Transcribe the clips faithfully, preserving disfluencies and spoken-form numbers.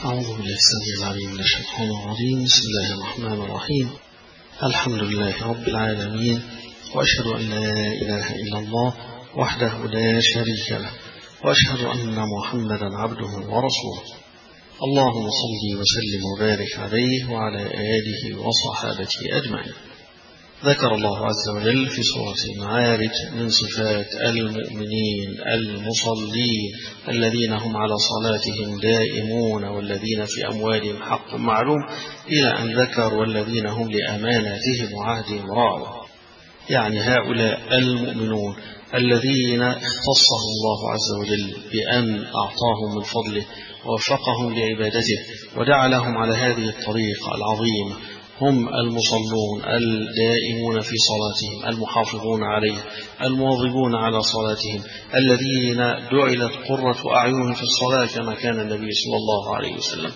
أعوذ بالله السميع العليم من الشيطان الرجيم. بسم الله الرحمن الرحيم. الحمد لله رب العالمين، وأشهد أن لا إله إلا الله وحده لا شريك له، وأشهد أن محمدا عبده ورسوله. اللهم صل وسلم وبارك عليه وعلى آله وصحابته أجمعين. ذكر الله عز وجل في سورة المعارج من صفات المؤمنين المصلين الذين هم على صلاتهم دائمون والذين في أموالهم حق معلوم، إلى أن ذكر والذين هم لأماناتهم وعهدهم راعون. يعني هؤلاء المؤمنون الذين اختصهم الله عز وجل بأن أعطاهم من فضله ووفقهم لعبادته وجعلهم على هذه الطريقة العظيمة، هم المصلون الدائمون في صلاتهم المحافظون عليه المواظبون على صلاتهم الذين جعلت قرة أعينهم في الصلاة كما كان النبي صلى الله عليه وسلم.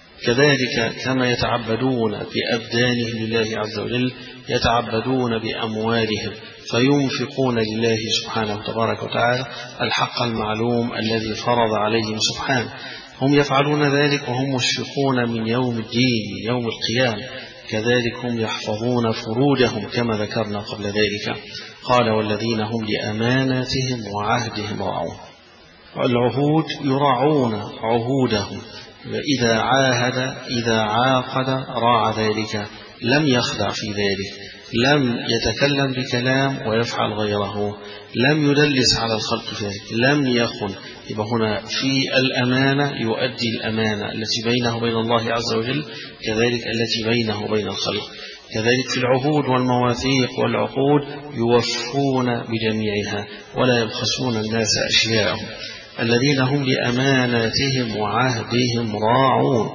كذلك كما يتعبدون بأبدانهم لله عز وجل يتعبدون بأموالهم فينفقون لله سبحانه تبارك وتعالى الحق المعلوم الذي فرض عليهم سبحانه. هم يفعلون ذلك وهم مشفقون من يوم الدين من يوم القيامة. كذلك هم يحفظون فروجهم كما ذكرنا قبل ذلك. قال والذين هم لأماناتهم وعهدهم راعون. والعهود يراعون عهودهم، إذا عاهد إذا عاقد راعى ذلك، لم يخدع في ذلك، لم يتكلم بكلام ويفعل غيره، لم يدلس على الخلق في ذلك، لم يخن. يبقى هنا في الأمانة يؤدي الأمانة التي بينه وبين الله عز وجل، كذلك التي بينه وبين الخلق. كذلك في العهود والمواثيق والعقود يوفون بجميعها ولا يبخسون الناس أشياءهم. الذين هم لأماناتهم وعهدهم راعون.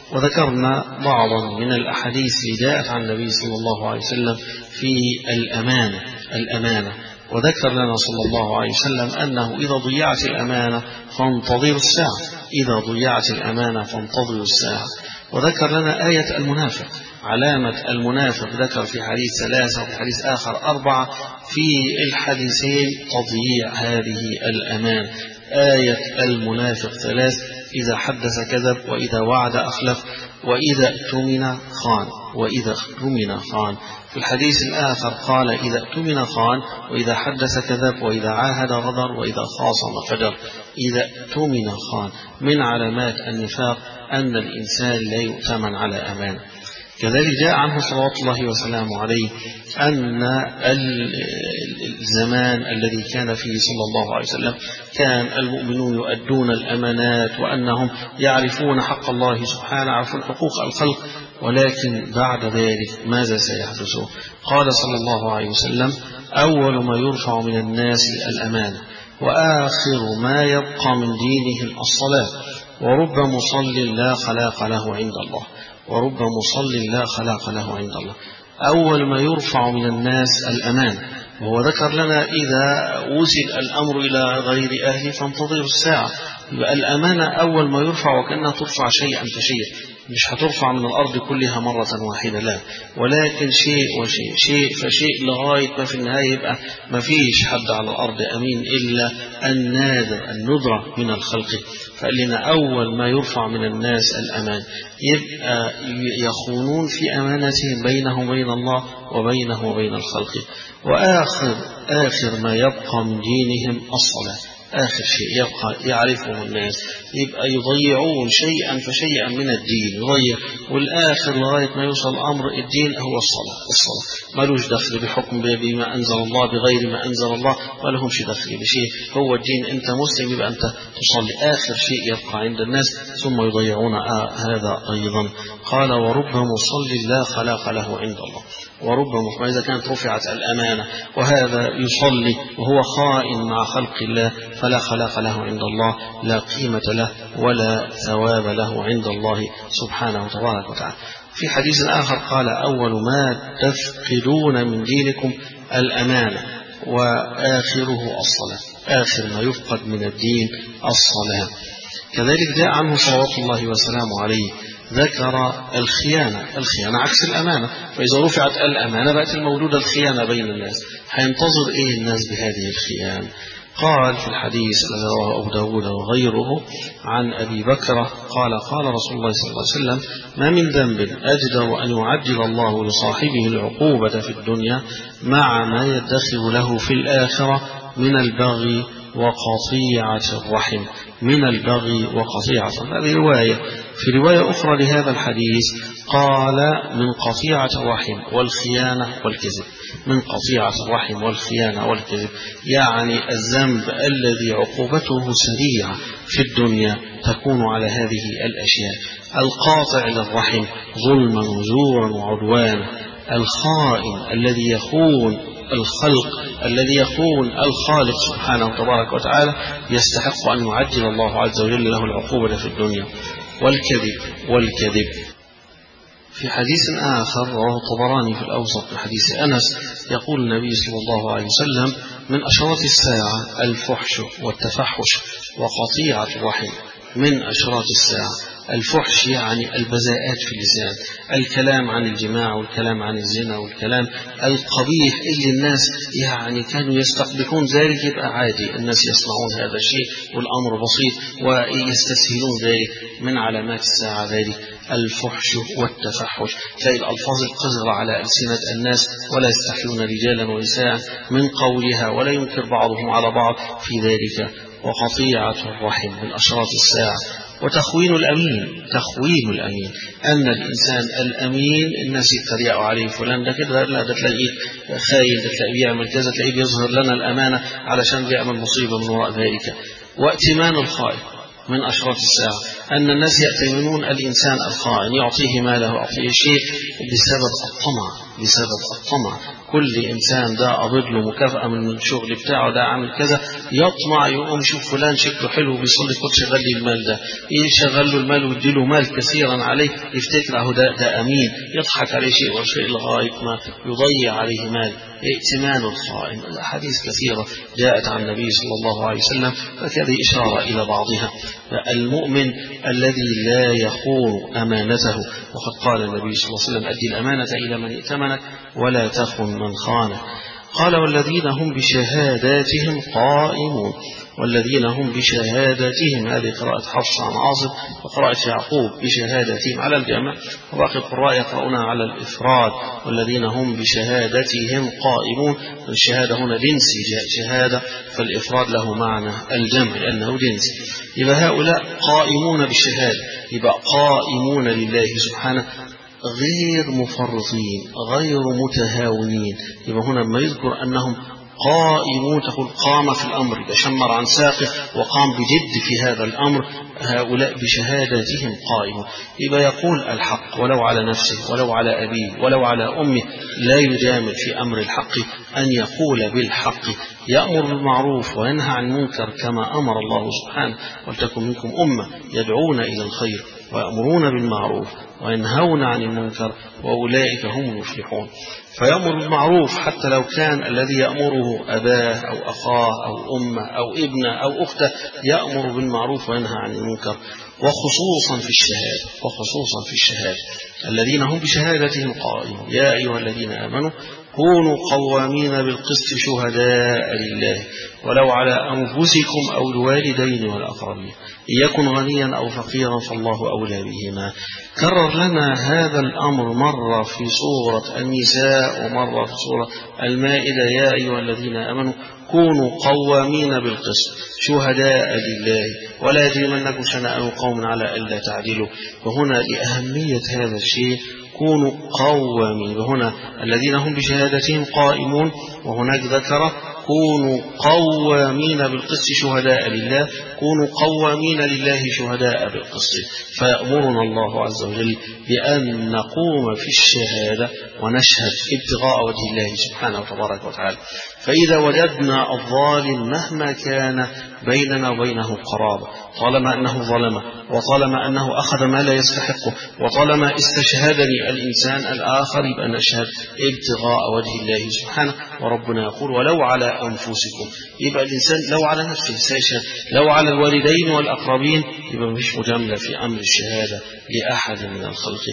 وذكرنا بعضا من الأحاديث اللي جاءت عن النبي صلى الله عليه وسلم في الأمانة الأمانة وذكر لنا صلى الله عليه وسلم أنه إذا ضيعت الأمانة فانتظروا الساعة إذا ضيعت الأمانة فانتظروا الساعة. وذكر لنا آية المنافق، علامة المنافق، ذكر في حديث ثلاثة وفي حديث آخر أربعة، في الحديثين تضييع هذه الأمانة. آية المنافق ثلاث: إذا حدث كذب، وإذا وعد أخلف، وإذا اؤتمن خان وإذا اؤتمن خان. في الحديث الآخر قال إذا اؤتمن خان، وإذا حدث كذب، وإذا عاهد غدر، وإذا خاصم فجر. إذا اؤتمن خان. من علامات النفاق أن الإنسان لا يؤتمن على أمان. كذلك جاء عنه صلوات الله وسلامه عليه أن الزمان الذي كان فيه صلى الله عليه وسلم كان المؤمنون يؤدون الأمانات وأنهم يعرفون حق الله سبحانه، يعرفون حقوق الخلق، ولكن بعد ذلك ماذا سيحدث؟ قال صلى الله عليه وسلم: أول ما يرفع من الناس الأمانة، وآخر ما يبقى من دينهم الصلاة، ورب مصل لا خلاق له عند الله ورب مصل لا خلاق له عند الله. أول ما يرفع من الناس الأمان. وهو ذكر لنا إذا وصل الأمر إلى غير أهله فانتظروا الساعة. يبقى الأمانة أول ما يرفع، وكأنها ترفع شيئا فشيء، مش هترفع من الأرض كلها مرة واحدة، لا، ولكن شيء وشيء شيء فشيء لغاية ما في النهاية يبقى ما فيش حد على الأرض أمين إلا النادر الندرة من الخلق. فقال لنا أول ما يرفع من الناس الأمان، يبقى يخونون في أمانتهم بينهم وبين الله وبينه وبين الخلق. وآخر آخر ما يبقى من دينهم الصلاة. آخر شيء يبقى يعرفه الناس، يبقى يضيعون شيئا فشيئا من الدين، يضيع. والآخر لغاية ما يوصل أمر الدين هو الصلاة. الصلاة مالوش دخل بحكم بما أنزل الله بغير ما أنزل الله، ما لهمش دخل بشيء. هو الدين أنت مسلم يبقى أنت تصلي. آخر شيء يبقى عند الناس ثم يضيعون آه هذا أيضا. قال ورب مصل لا خلاق له عند الله. ورب مصل، إذا كانت رفعت الأمانة وهذا يصلي وهو خائن مع خلق الله فلا خلاق له عند الله، لا قيمة له ولا ثواب له عند الله سبحانه وتبارك وتعالى. في حديث آخر قال أول ما تفقدون من دينكم الأمانة، وآخره الصلاة. آخر ما يفقد من الدين الصلاة. كذلك جاء عنه صلوات الله وسلامه عليه ذكر الخيانة. الخيانة عكس الأمانة، فإذا رفعت الأمانة بقت الموجودة الخيانة بين الناس. هينتظر إيه الناس بهذه الخيانة؟ قال في الحديث الذي رواه أبو داود وغيره عن أبي بكرة قال قال رسول الله صلى الله عليه وسلم: ما من ذنب أجدر أن يعجل الله لصاحبه العقوبة في الدنيا مع ما يدخر له في الآخرة من البغي وقطيعة الرحم. من البغي وقطيعة، هذه رواية. في رواية أخرى لهذا الحديث قال: من قطيعة الرحم والخيانة والكذب. من قطيعة الرحم والخيانة والكذب، يعني الذنب الذي عقوبته سريعة في الدنيا تكون على هذه الأشياء: القاطع للرحم ظلما وزورا وعدوانا، الخائن الذي يخون الخلق الذي يخون الخالق سبحانه وتبارك وتعالى يستحق أن يعجل الله عز وجل له العقوبة في الدنيا، والكذب والكذب. في حديث آخر رواه الطبراني في الأوسط من حديث أنس يقول النبي صلى الله عليه وسلم: من أشراط الساعة الفحش والتفحش وقطيعة الرحم. من أشراط الساعة الفحش يعني البذاءات في اللسان، الكلام عن الجماع والكلام عن الزنا والكلام القبيح اللي الناس يعني كانوا يستقبحون ذلك، يبقى عادي الناس يصنعون هذا الشيء والأمر بسيط ويستسهلون ذلك. من علامات الساعة ذلك الفحش والتفحش، تلاقي الألفاظ القذرة على ألسنة الناس ولا يستحيون رجالا ونساء من قولها ولا ينكر بعضهم على بعض في ذلك. وقطيعة الرحم من أشراط الساعة. وتخوين الأمين، تخوين الأمين، أن الإنسان الأمين الناس يتريقوا عليه، فلان ده كده، لا ده تلاقيه خاين، ده تلاقيه بيعمل كذا، تلاقيه بيظهر لنا الأمانة علشان بيعمل مصيبة من وراء ذلك. وائتمان الخائن من أشراط الساعة، أن الناس يأتمنون الإنسان الخائن، يعطيه ماله ويعطيه شيء بسبب الطمع، بسبب الطمع. كل إنسان ده قبض له مكافأة من الشغل بتاعه، ده عامل كذا، يطمع يقوم يشوف فلان شكله حلو بيصلي، خد شغل لي المال ده، يشغل له المال ويديله مال كثيرا عليه، يفتكر اهو ده ده أمين، يضحك عليه شيء وشيء لغاية ما يضيع عليه مال. ائتمان الخائن. الأحاديث كثيرة جاءت عن النبي صلى الله عليه وسلم فكذا إشارة إلى بعضها. المؤمن الذي لا يخون أمانته، وقد قال النبي صلى الله عليه وسلم: أدي الأمانة إلى من ائتمنك ولا تخن من خانك. قال: والذين هم بشهاداتهم قائمون. والذين هم بشهاداتهم، هذه قراءة حفص عن عاصم وقراءة يعقوب بشهاداتهم على الجمع، وباقي القراء يقرؤونها على الإفراد: والذين هم بشهادتهم قائمون. الشهادة هنا جنسي، جاء شهادة فالإفراد له معنى الجمع لأنه جنسي. يبقى هؤلاء قائمون بالشهادة، يبقى قائمون لله سبحانه، غير مفرطين غير متهاونين. يبقى هنا ما يذكر أنهم قائمون تقول قام في الأمر، يشمر عن ساقه وقام بجد في هذا الأمر. هؤلاء بشهاداتهم قائمون، يبقى يقول الحق ولو على نفسه ولو على أبيه ولو على أمه، لا يجامل في أمر الحق، أن يقول بالحق، يأمر بالمعروف وينهى عن المنكر كما أمر الله سبحانه: ولتكن منكم أمة يدعون إلى الخير ويأمرون بالمعروف وينهون عن المنكر وأولئك هم المفلحون. فيأمر بالمعروف حتى لو كان الذي يأمره أباه أو أخاه أو أمه أو ابنه أو أخته، يأمر بالمعروف وينهى عن المنكر. وخصوصا في الشهادة، وخصوصا في الشهادة الذين هم بشهادتهم قائمون: يا أيها الذين آمنوا كونوا قوامين بالقسط شهداء لله ولو على أنفسكم أو الوالدين والأقربين إن يكن غنيا أو فقيرا فالله أولى بهما. كرر لنا هذا الأمر مرة في سورة النساء ومرة في سورة المائدة: يا أيها الذين آمنوا كونوا قوامين بالقسط شهداء لله ولا يجرمنكم شنآن قوم على ألا تعدلوا. وهنا لأهمية هذا الشيء كونوا قوامين، وهنا الذين هم بشهادتهم قائمون، وهناك ذكر كونوا قوامين بالقسط شهداء لله، كونوا قوامين لله شهداء بالقسط. فيأمرنا الله عز وجل بأن نقوم في الشهادة ونشهد ابتغاء وجه الله سبحانه وتبارك وتعالى. فإذا وجدنا الظالم مهما كان بيننا وبينه قرابة، طالما أنه ظلم وطالما أنه أخذ ما لا يستحقه وطالما استشهدني الإنسان الآخر، يبقى نشهد ابتغاء وجه الله سبحانه. وربنا يقول: ولو على أنفسكم، يبقى الإنسان لو على نفسه سيشهد، لو على الوالدين والأقربين، يبقى مش مجاملة في أمر الشهادة لأحد من الخلق.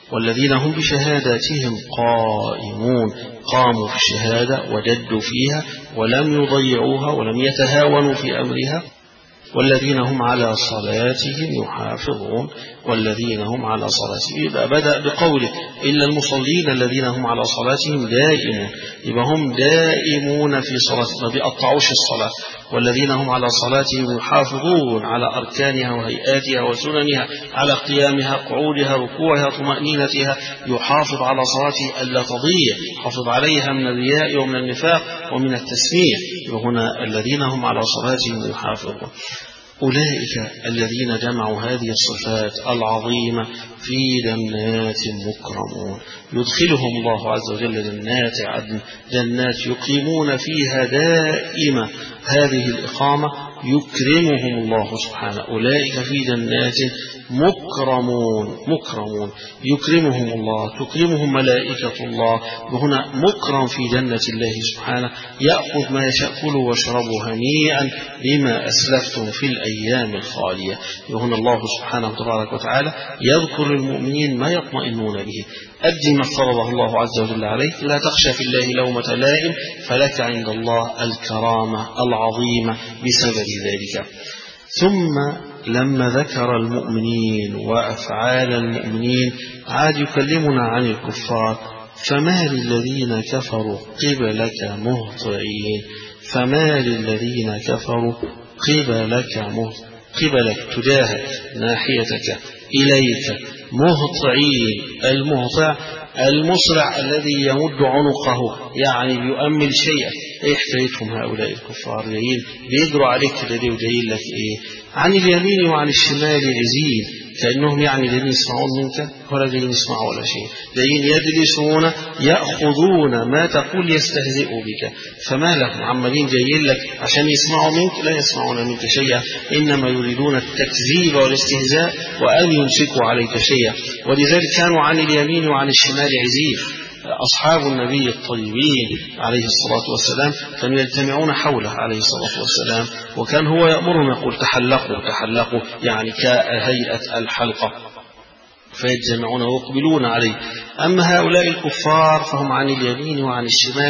والذين هم بشهاداتهم قائمون، قاموا في الشهادة وجدوا فيها ولم يضيعوها ولم يتهاونوا في أمرها. والذين هم على صلاتهم يحافظون، والذين هم على صلاتهم، يبقى بدأ بقوله إلا المصلين الذين هم على صلاتهم دائمون، يبقى هم دائمون في صلاتهم ما بيقطعوش الصلاة. والذين هم على صلاتهم يحافظون على أركانها وهيئاتها وسننها، على قيامها قعودها ركوعها طمأنينتها، يحافظ على صلاته ألا تضيع، يحافظ عليها من الرياء ومن النفاق ومن التسميع. وهنا الذين هم على صلاتهم يحافظون. أولئك الذين جمعوا هذه الصفات العظيمة في جنات مكرمون، يدخلهم الله عز وجل جنات عدن، جنات يقيمون فيها دائما هذه الإقامة، يكرمهم الله سبحانه. أولئك في جنات مكرمون، مكرمون يكرمهم الله، تكرمهم ملائكة الله. وهنا مكرم في جنة الله سبحانه، يأخذ ما يشاء، كلوا واشربوا هنيئا بما أسلفتم في الأيام الخالية. وهنا الله سبحانه تبارك وتعالى يذكر للمؤمنين ما يطمئنون به. أدي ما افترضه الله عز وجل عليك، لا تخشى في الله لومة لائم، فلك عند الله الكرامة العظيمة بسبب ذلك. ثم لما ذكر المؤمنين وأفعال المؤمنين عاد يكلمنا عن الكفار. فما للذين كفروا قبلك مهطعين، فما للذين كفروا قبلك مهطعين، قبلك تجاهك ناحيتك إليك مهطعين. المهطع المسرع الذي يمد عنقه، يعني يؤمل شيئا. ايه حكايتهم هؤلاء الكفار؟ جايين بيجروا عليك كده ليه وجايين لك ايه؟ عن اليمين وعن الشمال عزين، كأنهم يعني جايين يسمعون منك ولا جايين يسمعوا ولا شيء، جايين يجلسون يأخذون ما تقول يستهزئوا بك. فما لهم عمالين جايين لك عشان يسمعوا منك؟ لا يسمعون منك شيئا، إنما يريدون التكذيب والاستهزاء وأن يمسكوا عليك شيئا. ولذلك كانوا عن اليمين وعن الشمال عزين. أصحاب النبي الطيبين عليه الصلاة والسلام كانوا يجتمعون حوله عليه الصلاة والسلام، وكان هو يأمرهم يقول تحلقوا تحلقوا، يعني كهيئة الحلقة، فيجتمعون ويقبلون عليه. أما هؤلاء الكفار فهم عن اليمين وعن الشمال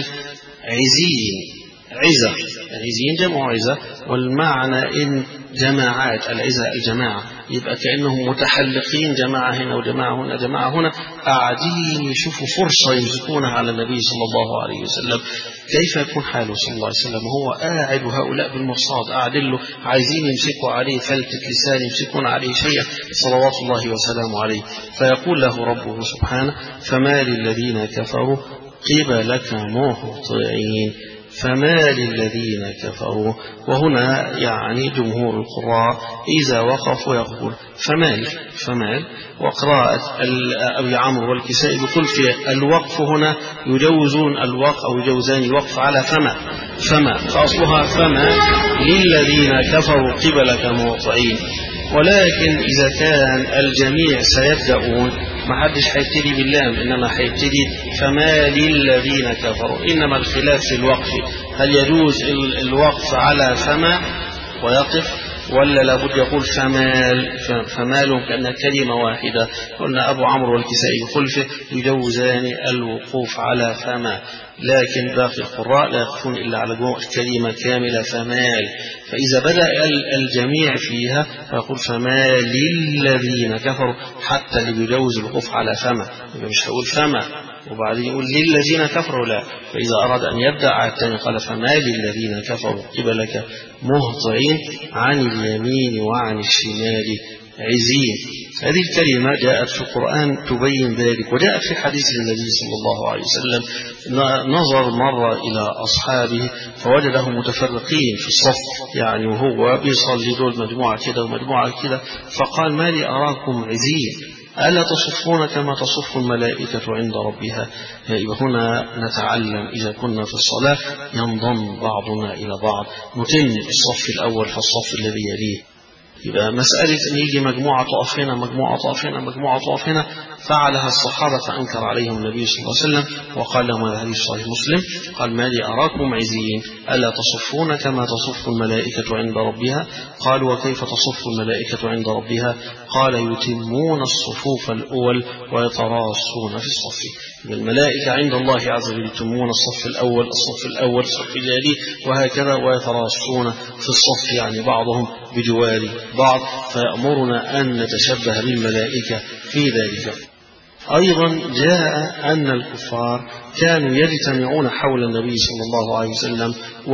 عزين. عزة، عزين جمع عزة، والمعنى إن جماعات، العزة الجماعة، يبقى كأنهم متحلقين، جماعة هنا وجماعة هنا جماعة هنا، قاعدين يشوفوا فرصة يمسكونها على النبي صلى الله عليه وسلم. كيف يكون حاله صلى الله عليه وسلم وهو قاعد وهؤلاء بالمرصاد قاعدين له عايزين يمسكوا عليه فلتة لسان، يمسكون عليه شيئا صلوات الله وسلامه عليه. فيقول له ربه سبحانه فما للذين كفروا قبلك مهطعين، فما للذين كفروا. وهنا يعني جمهور القراء إذا وقفوا يقول فمال، فمال. وقراءة أبي عمرو والكسائي بكل في الوقف هنا يجوزون الوقف أو يجوزان الوقف على فما، فما فأصلها فما للذين كفروا قبلك مهطعين. ولكن إذا كان الجميع سيبدأون ما حدش هيبتدي باللام، إنما هيبتدي فما للذين كفروا. إنما الخلاف في الوقف، هل يجوز الوقف على فما ويقف، ولا لابد يقول فمال، فمال كأنها كلمة واحدة. قلنا أبو عمرو والكسائي بخلفه يجوزان الوقوف على فما، لكن باقي القراء لا يقفون إلا على كلمة كاملة فمال. فإذا بدأ الجميع فيها فيقول فما للذين كفروا، حتى اللي بيجوز الوقوف على فما مش هيقول فما وبعدين يقول للذين كفروا، لا. فإذا أراد أن يبدأ على الثاني قال فما للذين كفروا قبلك مهطعين عن اليمين وعن الشمال عزين. هذه الكلمة جاءت في القرآن تبين ذلك، وجاءت في حديث النبي صلى الله عليه وسلم. نظر مرة إلى أصحابه فوجدهم متفرقين في الصف، يعني وهو بيصلي دول مجموعة كده ومجموعة كده، فقال ما لي أراكم عزين، ألا تصفون كما تصف الملائكة عند ربها. هنا نتعلم إذا كنا في الصلاة ينضم بعضنا إلى بعض، نتم الصف الأول فالصف الذي يليه، يبقى مسألة أن يجي مجموعة تقف هنا مجموعة تقف هنا مجموعة تقف هنا فعلها الصحابة فأنكر عليهم النبي صلى الله عليه وسلم وقال لهم هذا حديث صحيح مسلم قال ما لي أراكم عزيين ألا تصفون كما تصف الملائكة عند ربها قالوا وكيف تصف الملائكة عند ربها قال يتمون الصفوف الأول ويتراصون في الصف. الملائكة عند الله عز وجل يتمون الصف الأول الصف الأول الصف الجاري وهكذا ويتراصون في الصف يعني بعضهم بجوار بعض فيأمرنا أن نتشبه بالملائكة في ذلك. أيضا جاء أن الكفار كانوا يجتمعون حول النبي صلى الله عليه وسلم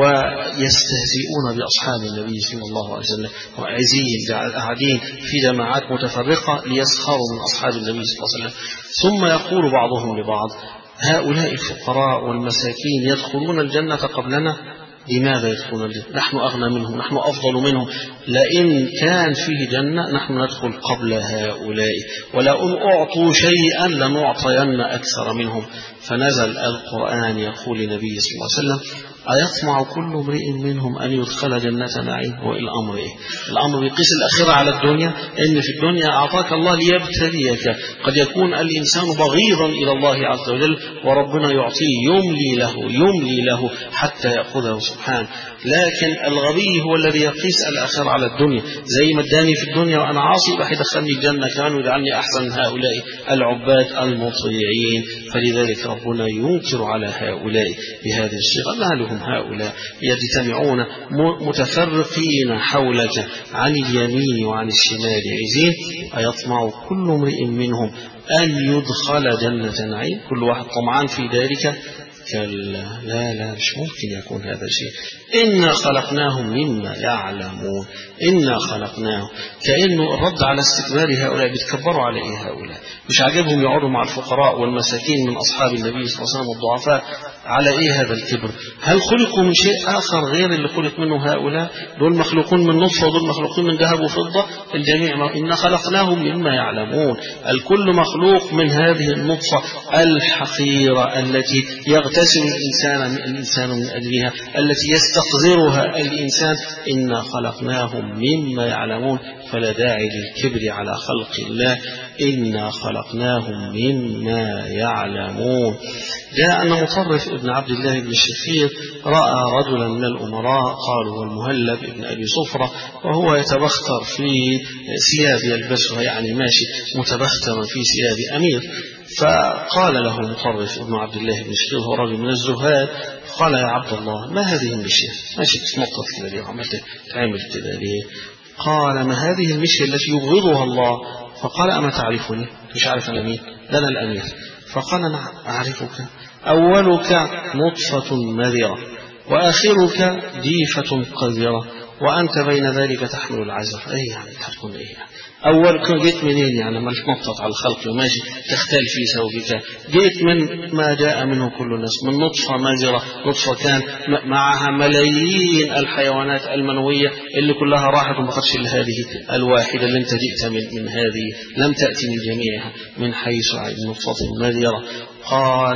ويستهزئون بأصحاب النبي صلى الله عليه وسلم وعزين قاعدين في جماعات متفرقة ليسخروا من أصحاب النبي صلى الله عليه وسلم ثم يقول بعضهم لبعض هؤلاء الفقراء والمساكين يدخلون الجنة قبلنا لماذا يدخلون الجنة نحن أغنى منهم نحن أفضل منهم لئن كان فيه جنة نحن ندخل قبل هؤلاء ولئن أعطوا شيئا لنعطين أكثر منهم. فنزل القرآن يقول للنبي صلى الله عليه وسلم أيطمع كل امرئ منهم أن يدخل جنة نعيم والأمر إيه؟ الأمر بيقيس الأخيرة على الدنيا إن في الدنيا أعطاك الله ليبتليك قد يكون الإنسان بغيضا إلى الله عز وجل وربنا يعطيه يملي له يملي له حتى يأخذه سبحانه لكن الغبي هو الذي يقيس الأخيرة على الدنيا زي ما اداني في الدنيا وأنا عاصي راح يدخلني الجنة كمان ويجعلني أحسن من هؤلاء العباد المطيعين. فلذلك ربنا ينكر على هؤلاء بهذه الصيغة ما لهم هؤلاء يجتمعون متفرقين حولك عن اليمين وعن الشمال عزين أيطمع كل امرئ منهم أن يدخل جنة نعيم كل واحد طمعان في ذلك كلا لا لا مش ممكن يكون هذا الشيء إنا خلقناهم مما يعلمون إنا خلقناهم كأنه الرد على استكبار هؤلاء بيتكبروا على إيه هؤلاء مش عاجبهم يقعدوا مع الفقراء والمساكين من أصحاب النبي صلى الله عليه وسلم والضعفاء على إيه هذا الكبر هل خلقوا من شيء آخر غير اللي خلق منه هؤلاء دول مخلوقون من نطفة ودول مخلوقون من ذهب وفضة الجميع إنا خلقناهم مما يعلمون الكل مخلوق من هذه النطفة الحقيرة التي يغتسل الإنسان الإنسان من أجلها التي يستقذرها الإنسان إنا خلقناهم مما يعلمون فلا داعي للكبر على خلق الله إنا خلقناهم مما يعلمون. جاء أن مطرف ابن عبد الله بن الشخير رأى رجلا من الأمراء قالوا هو المهلب ابن أبي صفرة وهو يتبختر في ثياب يلبسها يعني ماشي متبخترا في ثياب أمير فقال له مطرف ابن عبد الله بن الشخير هو رجل من الزهاد قال يا عبد الله ما هذه المشية ماشي تتنطط كده ليه عملت تعمل كده ليه قال ما هذه المشية التي يبغضها الله فقال أما تعرفني مش عارف أنا مين لنا الأمير فقال نعم أعرفك أولك نطفة مذرة وآخرك جيفة قذرة وأنت بين ذلك تحمل العزر أي يعني تكون إيه يعني أول جيت منين يعني ما تنطط على الخلق وماشي تختل في ثوبك جيت من ما جاء منه كل الناس من نطفة مذرة نطفة كان معها ملايين الحيوانات المنوية اللي كلها راحت وما خدش إلا هذه الواحدة اللي انت جئت من, من هذه لم تأتي من جميعها من حيث النطفة المذرة قال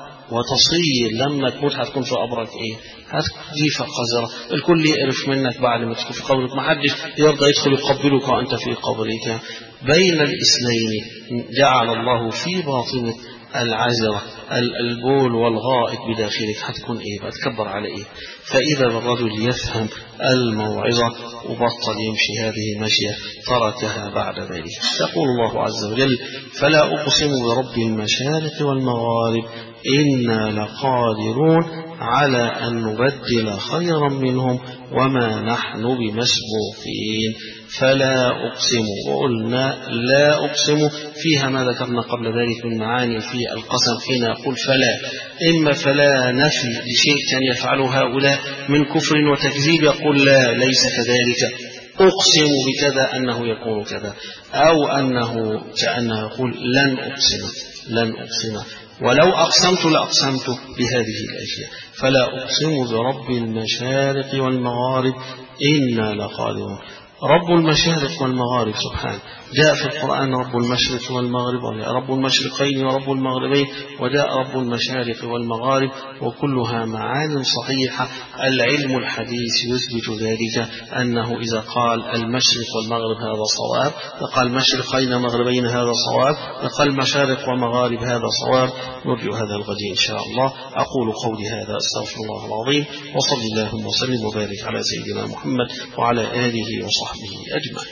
وتصير لما تموت هتكون في قبرك ايه هتجيفة قذرة الكل يقرف منك بعد ما تكون في قبرك ما حدش يرضى يدخل يقبلك وانت في قبرك بين الاثنين جعل الله في باطنك العذرة البول والغائط بداخلك هتكون ايه بتكبر على ايه فاذا الرجل يفهم الموعظة وبطل يمشي هذه مشية تركها بعد ذلك. يقول الله عز وجل فلا أقسم برب المشارق والمغارب إنا لقادرون على أن نبدل خيرا منهم وما نحن بمسبوقين. فلا أقسم وقلنا لا أقسم فيها ما ذكرنا قبل ذلك من معاني في القسم حين يقول فلا إما فلا نفي لشيء كان يفعله هؤلاء من كفر وتكذيب يقول لا ليس كذلك أقسم بكذا أنه يكون كذا أو أنه كأنه يقول لن أقسم لن أقسم ولو أقسمت لأقسمت بهذه الأشياء. فلا أقسم برب المشارق والمغارب إنا لقادرون. رب المشارق والمغارب سبحانه. جاء في القرآن رب المشرق والمغرب، وجاء رب المشرقين ورب المغربين، وجاء رب المشارق والمغارب، وكلها معان صحيحة. العلم الحديث يثبت ذلك، أنه إذا قال المشرق والمغرب هذا صواب، فقال مشرقين ومغربين هذا صواب، فقال مشارق ومغارب هذا صواب. نرجو هذا الغد إن شاء الله. أقول قولي هذا، أستغفر الله العظيم، وصلى اللهم وسلم وبارك على سيدنا محمد وعلى آله وصحبه أجمعين.